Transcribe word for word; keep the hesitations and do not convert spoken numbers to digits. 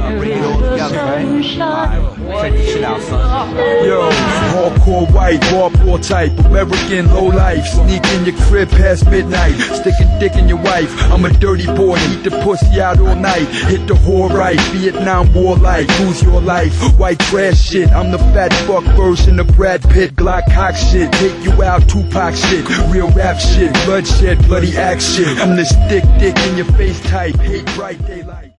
Yo, hardcore white, hardcore type, American low life. Sneak in your crib past midnight, sticking dick in your wife. I'm a dirty boy, eat the pussy out all night. Hit the whore right, Vietnam War like, lose your life. White trash shit, I'm the fat fuck version of Brad Pitt. Glock cock shit, take you out, Tupac shit. Real rap shit, bloodshed, bloody axe shit. I'm this thick dick in your face type, hate bright daylight.